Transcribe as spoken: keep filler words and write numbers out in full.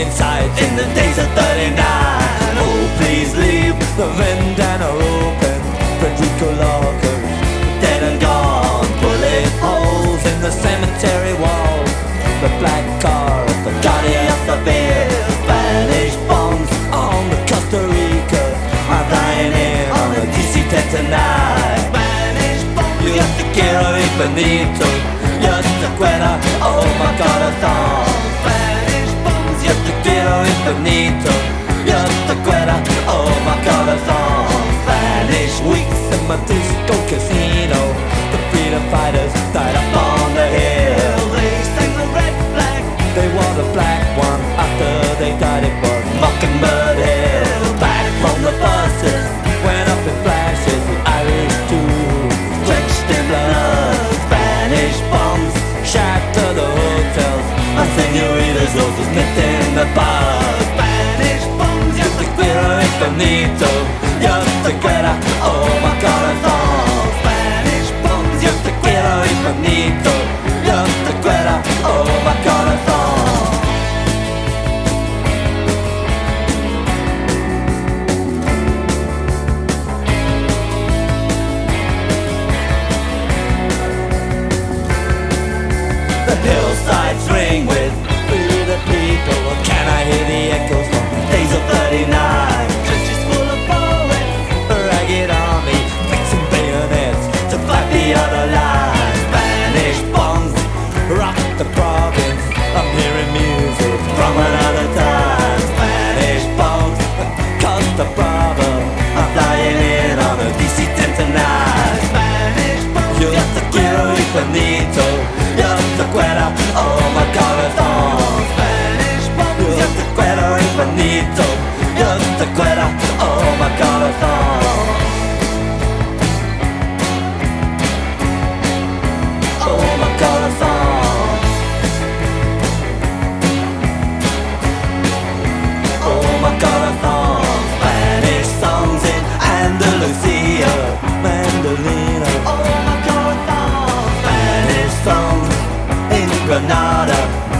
inside in the days of thirty-nine. Oh, please leave the ventana open. Federico Lockers, dead and gone. Bullet holes in the cemetery wall. The black car of the Guardia Civil. Spanish bombs on the Costa Rica. I'm flying in on the D C ten tonight. Spanish bombs, you have to get away Benito. Just the Guerra, oh my corazón. Spanish bombs, you have to get away Benito. Just the Guerra, oh my corazón. Spanish weeks in my disco casino. The freedom fighters died up on the hill. They sang the red flag, they wore the black one. After they died it was Mockingbird Hill. Back from the buses, went up in flashes. The Irish too, drenched in blood. Spanish bombs shatter the hotels. My senoritas roses met in the bar. Spanish bombs, yo te quiero infinito. Yo te quiero, oh my corazón. Spanish bombs, yo te quiero infinito. Yo te quiero, oh my corazón. The hillsides ring with free the people. Can I hear the echoes from the days of thirty-nine? Trenches full of bullets, a ragged army fixing bayonets to fight the other line. Spanish bombs rock the province. I'm hearing music from another time. Spanish bombs Costa Brava. I'm flying in on a D C ten tonight. Spanish bombs, yo te quiero infinito. Yo te quiero, oh my corazón. Spanish bombs, yo te quiero infinito. Yo te quiero, oh my corazón. Oh my corazón. Oh my corazón. Spanish songs in Andalusia, Mandolina. Oh my corazón. Spanish songs in Granada.